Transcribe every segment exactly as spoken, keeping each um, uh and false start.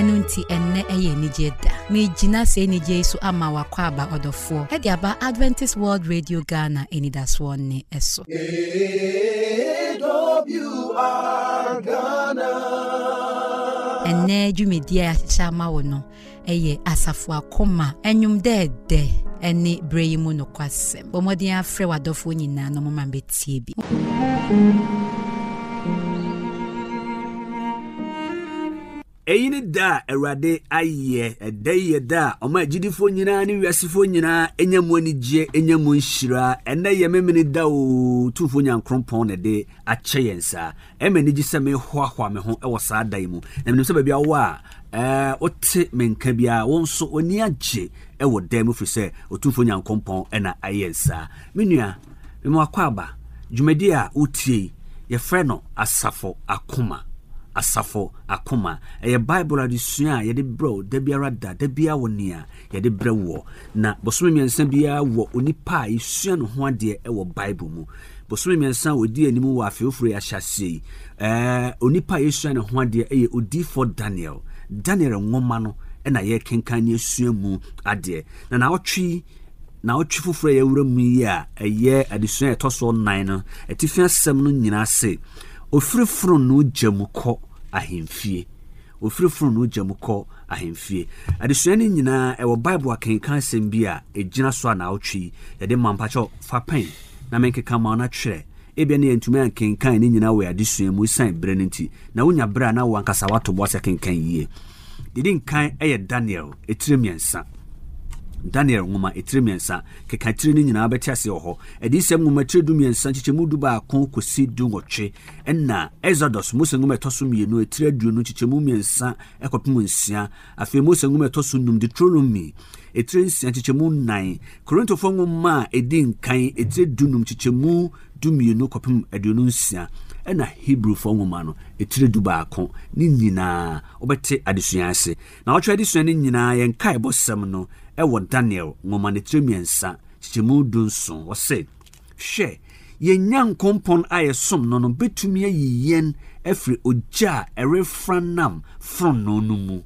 enunti enne eye nije da me gina se nije so ama wakwa aba odofo e dia ba Adventist World Radio Ghana enidaso ne eso A W R Ghana enne dwumedia ya chama wono eye asafo akoma enwum dede eni breyimu no kwasem bomodin afre wadofo nyina no mama betie bi Eyini da Awurade aye edaye da oma gidifo nyina ne wiasefo nyina enyamu anigye enyamu nhyira ena ye memene da o tufo nyankrompon ne de ache yensa emani gi se me hoahwa me ho e wo saa dai mu na menim se ba bia wo a eh ote menka bia wonso oni agye e wo da mu fi se otufo nyankrompon ena ayensa menua me mo akwaba dwumadi a utie ye frɛ no asafo akoma asafo akoma eye Bible adisua ye de bro da biara da da bia wonia ye de brewo na bosome miensa bia wo onipa isua no ho ade e wo Bible mu bosome miensa odi animu wo afeofuro ya hyase eh onipa isua no ho ade eye odi for Daniel Daniel nwoma no e na ye kenkan ne isua mu ade na na otwi na otwi foforo ye wura mu yi a eye adisua etoso nine no etifia sem no nyina se ofirifuru no jamuko ahemfie ofirifuru no jamuko ahemfie adesuani nyina e wo Bible akenkan sem bia ejina so na otwi ye de mampacho fa pen na menkeka ma na twere ebia ne ntumi akenkan ni nyina we adesua mu san brenenti na wonya bra na wo ankasa wato bo akenkan yie didin kan eye Daniel etiremiensa Daniel ngoma etiremiensa keka tire ni nyina beti ase ho edisem ngoma tire dumiensa chichemu du ba kon kosi du ngotwe enna Exodus Mose ngoma etoso mienu etire du no chichemu miensa ekopem nsia afi Mose ngoma etoso num Deuteronomy etire nsia chichemu nine Korinto fo ngoma edin kan etire du num chichemu du mienu kopem aduonu nsia ena Hebrew fo ngoma no etire du ba kon ni nyina obete adesua ase na otwe adesua ni nyina yen kai bosem no ewo Daniel ngoma ne tremiensa chichemu dunson wo se hwe ye nyankompon ayesom no no betumi ayiyen efri oja erefranam from no no mu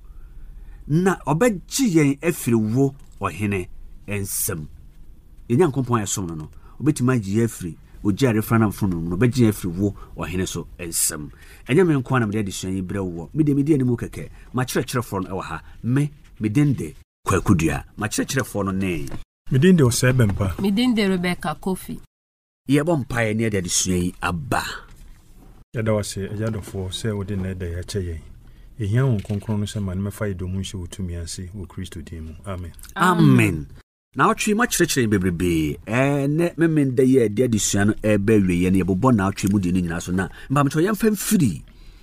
na obegye yen efri wo ohene ensem ye nyankompon ayesom no no obetumi agye efri oja erefranam from no no obegye efri wo ohene so ensem enya me nko na me de suan yibre wo me de me de animu keke ma kyerɛkyerɛ fo no ewa ha me me dende kwakudua ma kyerɛkyerɛfo no ne medinde osebempa medinde Rebecca Kofi ye bompae ne de adesua yi aba yada wase ejadofo se wode na da ya kyeye ehia won konkron no se ma ne mefa idomu hye wotumi ase wo Kristo dimu amen amen na otwe ma kyerɛkyerɛ bebrebe eh ne memenda ye de adesua no eba wiye ne yebobɔ na otwe mu di ne nyina so na mbamcho yemfa mfiri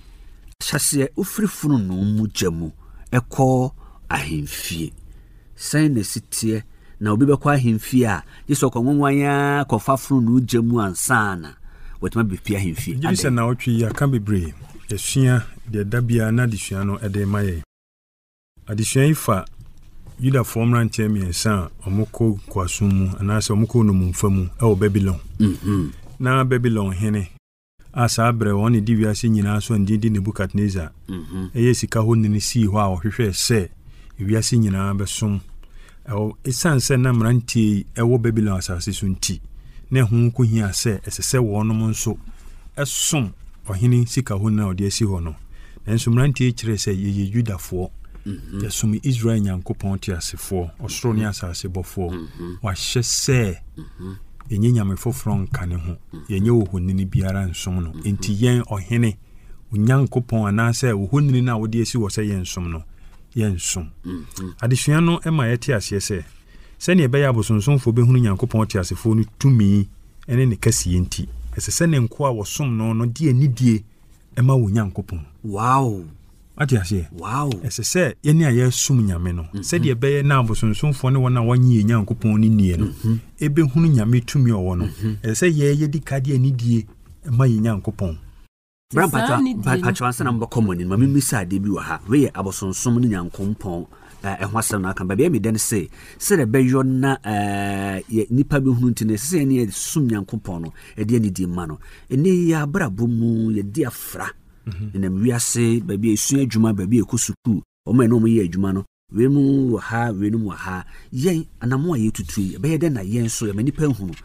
hyase ofiri funu no mu gyamu ekɔ ahemfie sen ne sitie na obi be kwa ahemfie a yeso konwanwanya kofa funu no gyamu ansana wetima be pia ahemfie ade se na otwe ya kan bebre esua de dabia na adesua no ede maye adesua ifa Yuda formran chemiensa omoko kwasumu anase omoko no mumfamu e o Babylon mhm na Babylon hene asa abre woni di wiase nyina so ndidi Nebukadnezar mhm eye sika ho ni si ho a ohwehwe se wiase nyina besom e esanse na mrantie e wo Babylon asase so nti ne ho ko hia se esese wonom nso esom ohene sika ho na ode asi ho no enso mrantie kire se ye Yudafo mhm yasumi Israel nyankopon ti asefo osoro ni asase bofo wa hye se mhm enye nyame foforo nkane ho yenye ohonini biara nsom no enti yen ohene onyankopon anase ohonini na wode asi wo se yen nsom no yen nsom adesua no ema yete ase se se ne beya bosonsomfo behunu nyankopon ti asefo no tumi ene ne kase enti ese se ne nko a wo som no no de anidie ema wo nyankopon wow ati ase wow ese se ye ne aye sum nyame no se de beye na abosonsomfo ne wona wanyi nyankopon ni nie no ebe hunu nyame tumi owo no ese se ye ye dikade anidie ema ye nyankopon Brampata patwa ansa na mbɔkɔmɔni ma mimisa de bi wa ha we abosonsom ne nyankompon eh hwasɛm na aka ba bia me den se se de beyo na eh nipa bi hunu ntine se ne sum nyankopon no e de anidie ma no ene ya brabo mu ye de afra ene wiase ba bia esu adwuma ba bia ekosuku ɔmo eno mo ye adwuma no we mu ha we no mu ha yen anamo aye tutu be ye de na yen so ye manipa hunu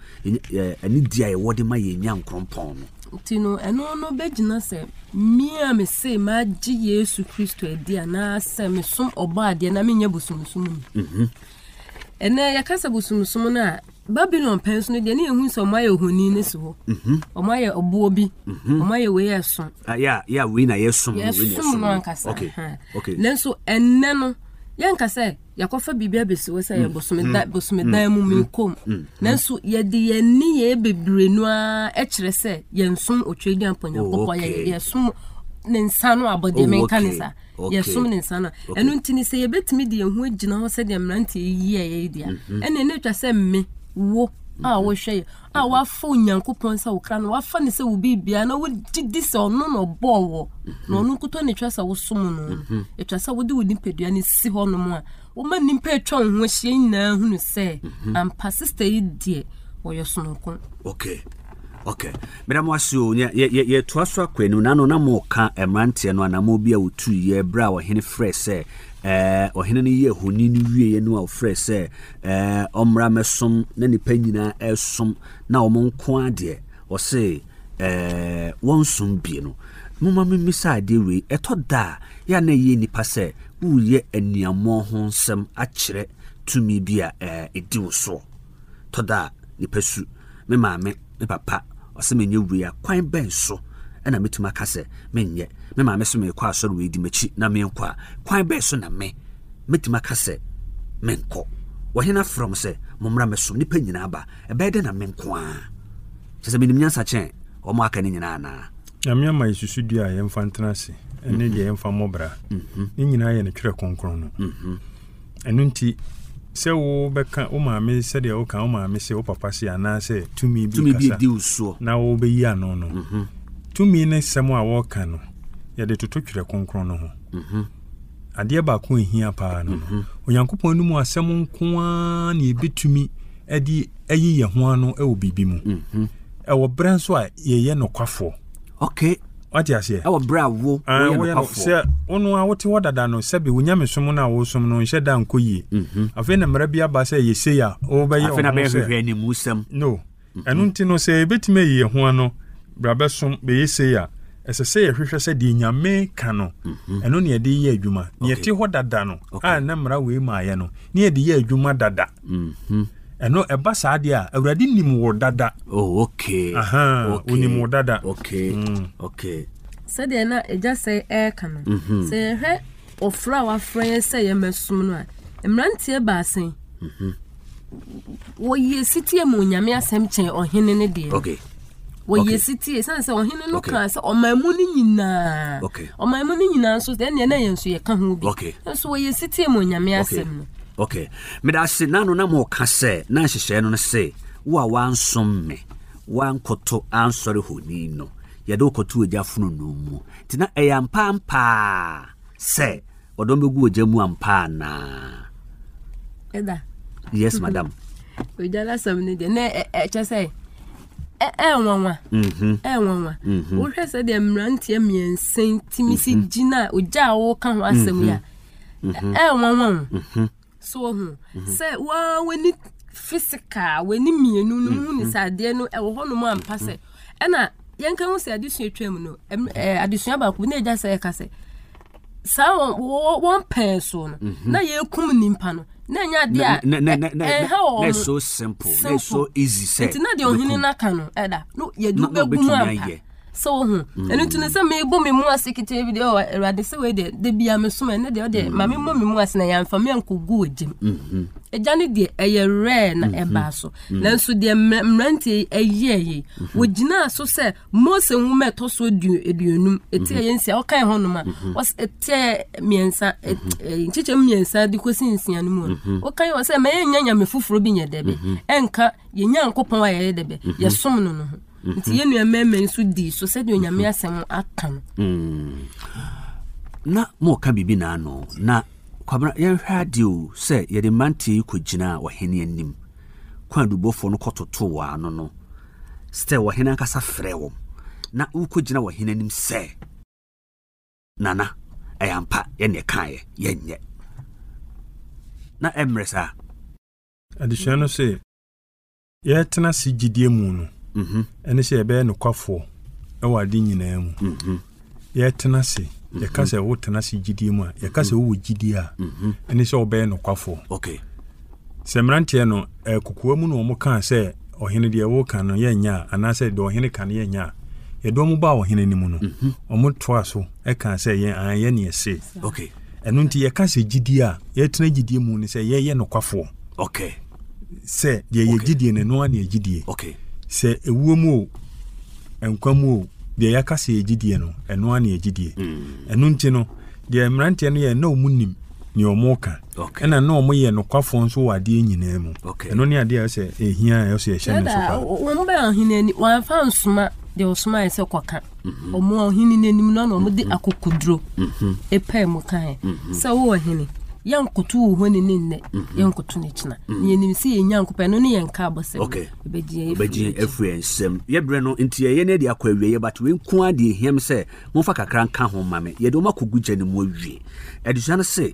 ani dia ye wode ma ye nya nkrompon no tino eno no begina se mi a me se ma gi Yesu Kristo edi ana se me som oba ade na me nya busumsum ni mhm ene yakasa busumsum na Babylon pens no de na ehun so ma ye honi ne so mhm o ma ye obo bi o ma ye we yeso ya ya we na yeso we na yeso okay okay lenso enne no yanka se yakofa bibia besi wo se ye bosomeda bosomeda mu menkom nanso ye de ye ni ye bebre no a e kire se ye nsom otwedi amponya popo ye ye som ne nsano abode menkanisa ye som ne nsano enu ntini se ye betimi de ye hu agina ho se de mrante yi ye dia ene ne twa se me wo a wo hwe a wa fo nyankopon sa wo kra no wa fa ne se wo bibia na wo didi se ono no bowo no no kuto ne twa sa wo som no e twa sa wo de wo nipadua ne si ho no mo a wo ma nimpa etwa ho hye nyina hunu se am persist yi die wo yo so no kon okay okay mera mo asio ye ye ye to aso akwenu na no na mo ka emrante no na mo bia wo tu ye bra wo hene fresh se eh ohene ne ye honi ni wie no a fresh se eh omra mesom na nipa nyina esom na o monko ade o se eh wonsum bie no muma memisa ade we etoda ya na ye nipa se wo ye aniamo ho nsem a kire tumi bia eh edi wo so toda nipa su me maame me papa o se menye we a kwan ben so na metuma ka se menye me maame so me kwa asoro we di machi na me nkwa kwan be so na me metuma ka se menko wo hena from se momra meso nipa nyina ba e be de na menkwa se se minim nyansa chen o mo aka ni nyina na ya me ma isusu dua ye mfa ntenase ene de ye mfa mobra ni nyina ye ne twere konkron no mhm enu nti se wo beka o maame se de o kan o maame se o papa se ana se tumi bi kasa tumi bi di uso na wo be yi ano no mhm tumi ne semo a wo kan no ye de toto twere konkron no ho mhm ade ba ko ehia pa no onyankopon nu mu asem nko a na ebetumi edi ayi ye ho ano e wo bibi mu mhm e wo bran so a ye ye no kwafo okay what you say e wo bra wo wo ye no kwafo se onu a wote wodada no se be wonya mesom na wo som no nhye da nkoyi mhm afi na mra bia ba se ye se ya o be ye afi na be hwehwe ni musam no enu nti no se ebetime ye ho ano bra be som be ye se ya ese se ye hwehwe se di nyame ka no eno ne de ye adwuma ne yete ho dada no a na mra we ma ye no ne ye de ye adwuma dada mhm eno eba saade a awurade nim wo dada oh okay aha onim wo dada okay mm. okay se de na eja se e ka no se hwe ofra wa frɛ se ye mesum no a emrantie ba asen mhm wo ye sitie mu nyame asem chen ohene ne de okay wo ye sitie san se ohene no kan se omamu ni nyina okay omamu ni nyina so de ne na ye nso ye ka ho bi okay so wo ye sitie mu nyame asem no okay me da se nanu na mo ka se na hyehyɛ no se wo a wansom me wankoto ansɔre honi no ye do koto ogya funu no mu tina eyampa ampa se odom begu ogya mu ampa na eda yes madam ogya la sam ne de na e che se e e wanwa mhm e wanwa wo hwɛ se de mrantie miensen timisi gina ogya wo ka ho asɛm ya e wanwa mhm so hu se wa weni physical weni mienu no hu ni sade no e wo ho no mo ampa se e na yenka hu se adesua twam no adesua ba ko na eja se ka se sa won pen so no na ye kum nimpa no na nya de a na so simple na so easy say nti na de ohini na ka no eda no ye du be gu ampa so hu enu tunu se me bo me mu asekete video erade se we de de bia me so me de de ma me mo me mu asena ya mfa me ankogu ogim mhm eja ne de eye rare na eba so nanso de mrantie eyeye wogina so se Mose nwuma to so eduonum eti ayensia o kan ho no ma was eti miensa nchiche miensa de kosinsia no mu o kan o se me nyanya me fufuro bi nye debe enka ye nyankopon aye debe ye som no no nti ye nua meme nso di so se de onyame asem aka no mm na mo ka bibi na no na kwabra ye hwadio se ye de manti kogina wahene anim kwadubofo no kototo wa no no ste wahene akasa frɛ wo na ukogina wahene anim se nana ayampa ye ne kae ye nye na emresa adisua no se ye tena si gidie mu no mhm ene se ebe no kwafo e wade nyina mu mhm ye tena se ye ka se wo tena si gidie mu a ye ka se wo gidie a mhm ene se obe no kwafo okay semrantie no kukuwa mu no mo kan se ohene de wo kan no ye nya ana se de ohene kan ye nya ye do mu ba ohene ni mu no omo toa so e kan se ye an ye ne ese okay enu nti ye ka se gidie a ye tena gidie mu ni se ye ye no kwafo okay se ye ye gidie ne no ane gidie okay se ewuo mu enkwamu de ya ka se ye gidie no eno ane gidie enu nti no de mrantie no ye na omunim ni omoka ena na omo ye no kwafo nso wade nyina mu eno ne ade a se ehia a se ehye no so pa wo mo ba ohine ni wan fa nsuma de osuma ese kwaka omo ohine nanim no na omo de akokudro epa mu kan se wo ohine yankotu ho ni nne yankotu ne china ni enim se ye nyankopa no ne yenka abose begie begie efriensem ye bre no nti ye ne de akwa awie but we nku ade ehiem se mo fa kakra nka ho mame ye de o makogu gya ne mu awie edusane se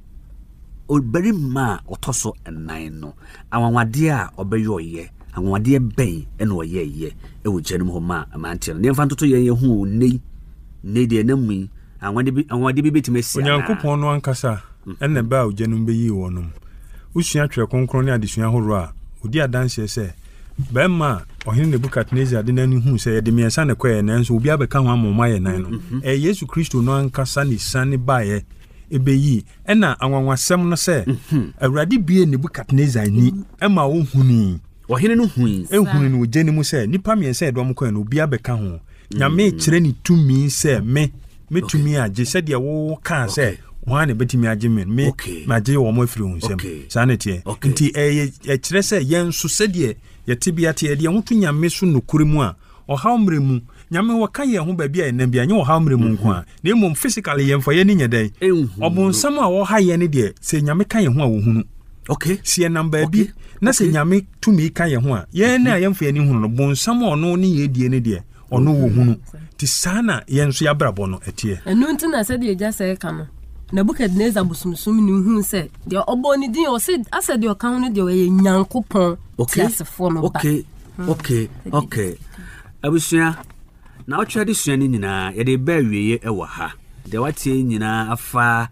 oberi ma otoso enan no awanwade a obeyoye awanwade ben ena oyeye e wo gyanim ho ma amantie no ne mfa ntoto ye ye hu nei nei de na mu awanwade bi awanwade bi betimesi onyankopon no ankasa ena ba o gyanim beyi wonum usua twe konkron ne adesua horo a odi adanse se ba ma ohine Nebukadnezar de nani hu se ye de miensa ne kwaye nanso obi abeka ho amoma ye nan no e Yesu Kristo no ankasa ni sane bae ebeyi ena anwanwasem no se awurade bie Nebukadnezar ni ema wo huni ohene no hui ehuni no gye ni mu se nipa miensa edom kwan no obi abeka ho nyame kire ni tumi se me metumi age se de wo kan se wan ne betimi age me me maje wo mo afiri hu nsem sanete nti e e kire se yen so se de ye tibia te de ho nyame so nokuri mu a ohaw mre mu nyame waka ye ho ba bia enam bia nye ohaw mre mu nko a na emom physically ye mfa ye ni nyedai obonsam a wo ha ye ne de se nyame kan ye ho a wo hunu okay sie number bi na se nyame tumi kan ye ho a ye na ye mfa ye ni hunu no bonsam ono ne ye die ne de ono wo hunu ti sana ye nso ya brabo no etie enu nti na se de eja se ka no Nebukadnezar busumsum ni hu se de obo ni din o se ase de o kan ne de o ye nyankopon okay okay okay okay abusua na o twade sua ni nyina ye de ba wieye e wo ha de watie nyina afa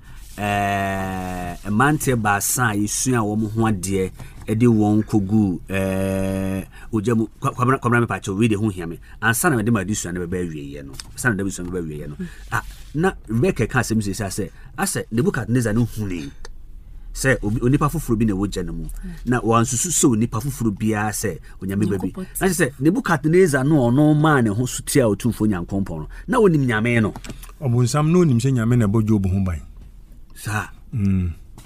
eh emante ba san yesua wo mo ho ade e de won kogu eh ojamu kwamra kwamra me pacho we de ho hiame ansa na me de ma de sua na ba wieye no sana de sua ba wieye no ah na Rebecca ka asem se se ase Nebukadnezar no huni se onipa foforo bi na wo gya mu na wansusu se onipa foforo bia se onyame babi na se Nebukadnezar no ono ma ne ho sutia otumfo nyankompon na wonim nyame no obunsam no onim se nyame na bojo obu ho ban sa mm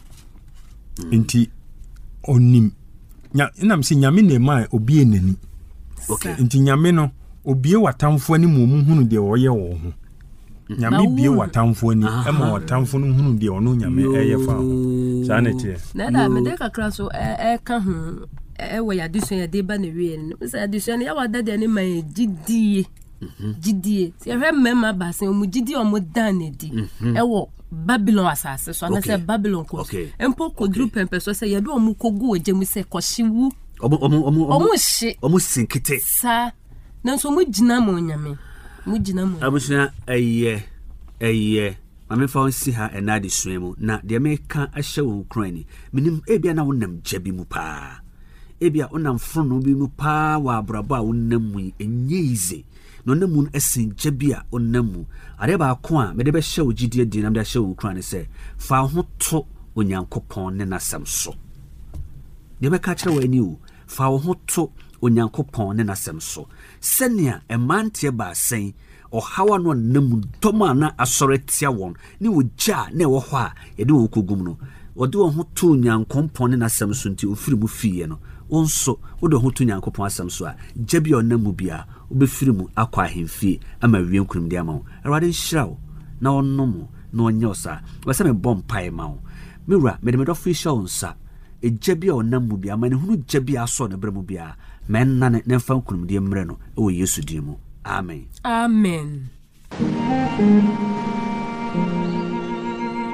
enti onim nya ina mse nyame na ma obi enani okay enti nyame no obie watamfo ani mu mu hunu de wo ye wo ho nyame bie watamfo ani ema watamfo no hunu de ono nyame eye fa sa na tie na da me de kakra so e ka hu e we ya diso ya de ba na wie no se diso ya wada de ni man gidie gidie se hwe mema ba se omu gidie omu dan na di e wo Babylon asase so na se Babylon ko empo ko group pempe so se ye do omu kogu ojemu se kohyewu omu omu omu omu hye omu sinkite sa na so mu gina mo nyame mu gina mo abusua eye eye mame fa onsi ha enade suemu na de me ka ahye wo krani minim ebia na wonam jabi mu pa ebia wonam frono bi mu pa wa abraba wonam mu enyize no namu esin jabi a wonam mu are ba ko a me de be hye wo gidie din na me de hye wo krani se fa ho to onyankopon ne nasam so de me ka kire wa ani o fa ho to onyankopon ne nasam so senia emante ba sen o hawa no namu toma na asoretia won ni wogya na wo ho a ye de wo kogum no wo de wo ho to nyankompon ne nasam so nti ofiri mu fiye no wonso wo de ho to nyankopon asam so a gyabi o namu bia wo be firi mu akwa ahemfie ama wie nkurum de ama wo awade hyirawo na wonnom na onye osa wasa me bom pai ma wo mewura me de me do official nsa e gyabi o namu bia ma ne hunu gyabi aso ne bremu bia men na ne fa nkurum de mre no e wo Yesu di mu. Amen. Amen.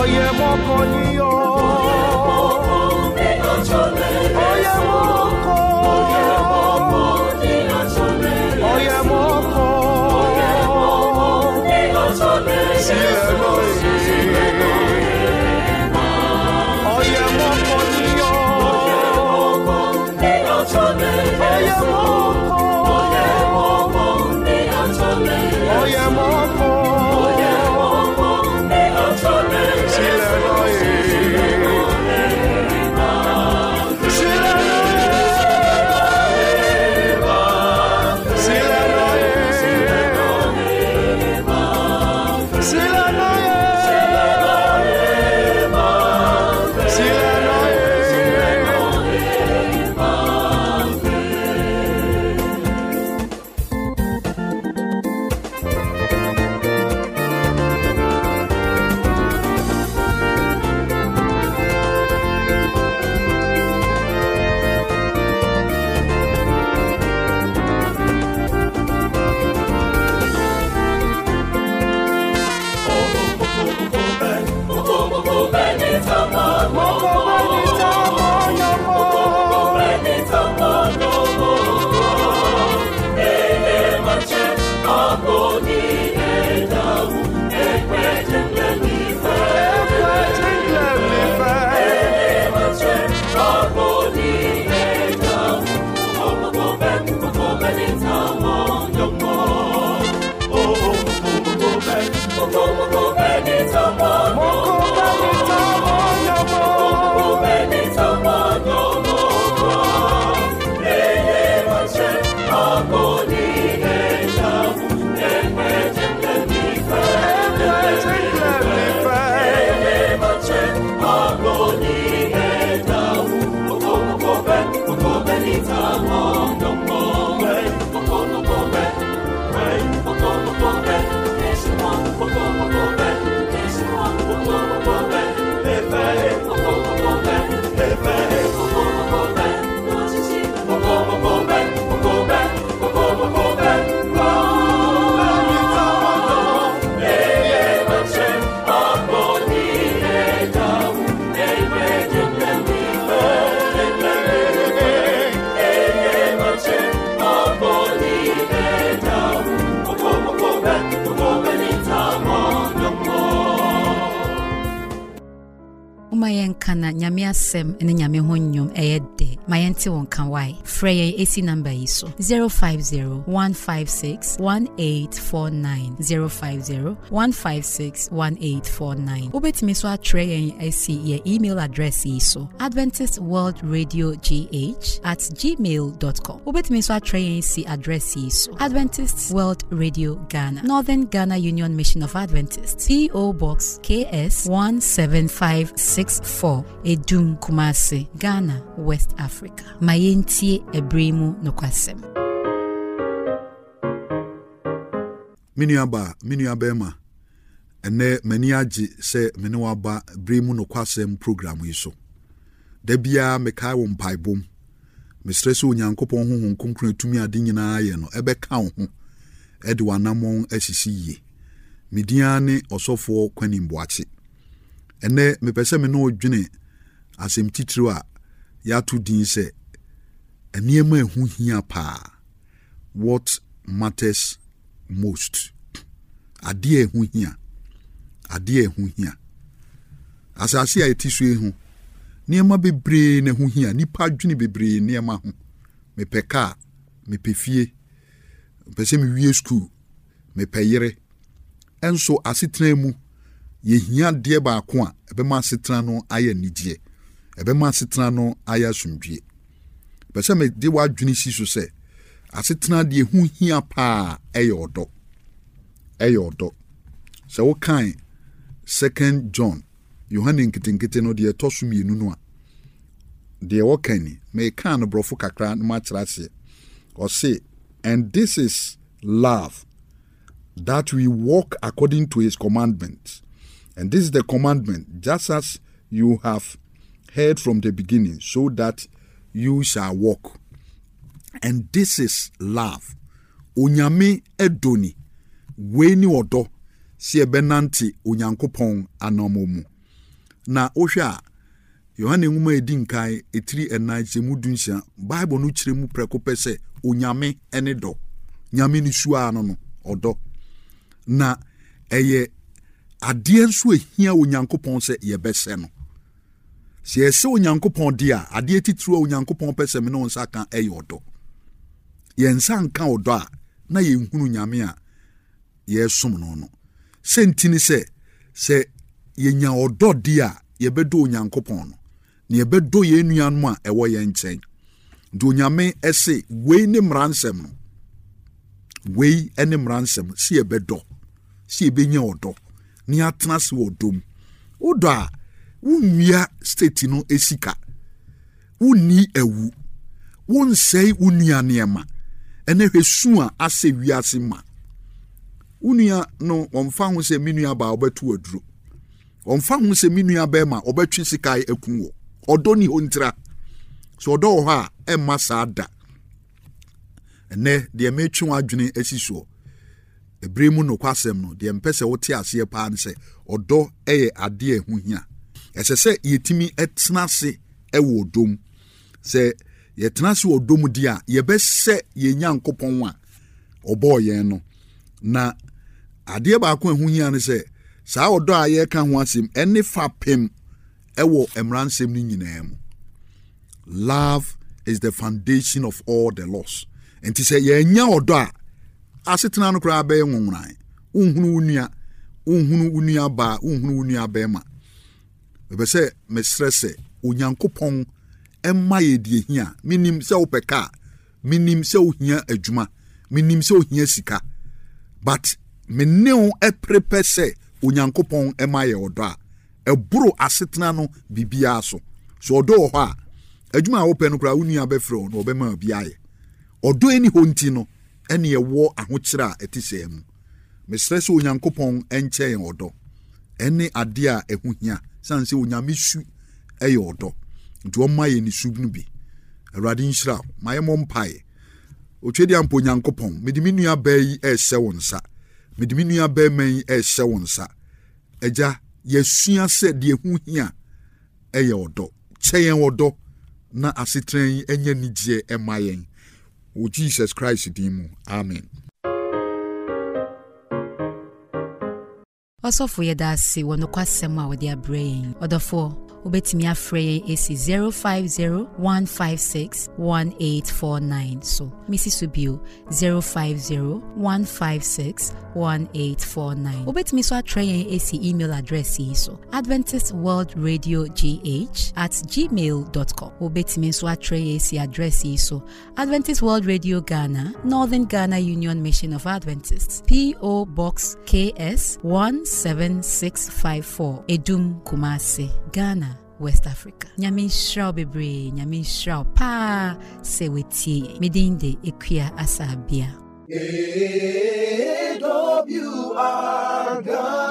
Oye moko niyo. Oye moko. Oye moko. Oye moko niyo. Oye moko. Oye moko. Kana nyame asem ene nyame honyum eyede mayente won kan why frey ac number iso zero five zero one five six one eight four nine zero five zero one five six one eight four nine. Obetimi so atray ac ye email address iso Adventist World Radio G H at gmail dot com. Obetimi so atray ac address iso Adventist World Radio Ghana, Northern Ghana Union Mission of Adventists, P O Box K S one seven five six four, Edum Kumasi, Ghana, West Africa. Mayenti ebremu nokwasem. Miniaba, miniabema. Ene meniaji se menewaba bremu nokwasem program yiso. Debia mekai wo mpaibom. Mestreso onyankopon honhom konkron etumi ade nyina ye no ebe ka ho. Ede wanamon asisi ye. Midia ne osofo kwanimboache. Ene mepese me no odwene asem titiro a ya to din se eniema ehu hia pa. What matters most? Ade ehu hia. Ade ehu hia. Asase a etiso ehu. Niema bebre na ehu hia, nipa dwene bebre niema ho. Mepeka, mepefie. Pese me wie school, mepeyere. Enso asetena mu ye hia de ba ko a ebema asetena no aya nigye. Ebema asetena no aya sumdwie. Pese me de wa dwene si so se asetena de hu hia pa eyodo. Eyodo. Se wo kan Second John Yohane nkitenkete no de etoso mienu no a de wo kan ni me kan no brofo kakra no ma kyerase. Or say, and this is love, that we walk according to his commandments. And this is the commandment, just as you have heard from the beginning, so that you shall walk. And this is love. Onyame edoni, weni odo, si ebenanti onyankopon anomomu. na ohwe a Yohane nwoma edi nkan etiri enan se mu dunsia Bible no kire mu preko pese onyame ene do nyame ni sua no no odo na eye ade nso ehia onyankopon se ye bese no se ese onyankopon dia ade titru onyankopon pese me no nsa kan eye odo ye nsa nka odo a na ye nhunu nyame a ye som no no sentini se se ye nya odo dia ye bedo onyankopon no ne ye bedo ye nuanum a ewo ye nchen do nyame ese we ne mransem no we ene mransem si ye bedo si ye benya odo ni atena se odom odo a wunwia state no esika wuni ewu wonsei wunua niema ene hwesu a ase wiase ma unua no wonfa ho se menua ba obetu aduro wonfa ho se menua ba ma obetwe sikai ekunwo odo ni ontira so odo ho a emma saada ene de metwe adwene asiso ebremu no kwasem no de mpese wote ase pa nse odo eye ade ehuhia ese se yetimi etena se ewo odom se yetena se odom dia ye be se ye nyankopon a obo ye no na ade ba ko ehuhia ne se saa odo a ye ka ho asem ene fa pem ewo emransem ni nyinam. Love is the foundation of all the laws. And to say ye nya odo a asetena no kra ba enwonran unhunu unua unhunu unua ba unhunu unua ba ma be se me stress onyankopon emma ye die hia minim se opeka minim se ohia adwuma minim se ohia sika but me neo e prepare se onyankopon emma ye odo a eburo asetena no bibia so so odo ho a adwuma a open no kra unua be fro no obema bia ye odo eni honti no ene ye wo ahokyira etise mu me stress onyankopon enche ye odo ene ade a ehuhia sanse onyame su eye odo nti o maye ni subnu bi awrade nhyira maye mompai otwedi ampo onyankopon mede menua bayi e hye wonsa mede menua ba man e hye wonsa eja yesua se de ehuhia eye odo cheyen odo na asetren enye nigye e mayen o Jesus Christ dimu amen. Also for your dasi wono kwasema with their brain. Odofo ubetimi afrey AC zero five zero one five six one eight four nine. So Missus Subio zero five zero one five six one eight four nine. Ubetimi so atray AC email address so Adventist World Radio G H at gmail dot com. Ubetimi so atray AC address so Adventist World Radio Ghana, Northern Ghana Union Mission of Adventists, P O Box K S one seven six five four, Edum Kumasi, Ghana, West Africa. Nyame shraw bebre, nyame shraw pa se wetie. Medinde ekwia asabia. A W R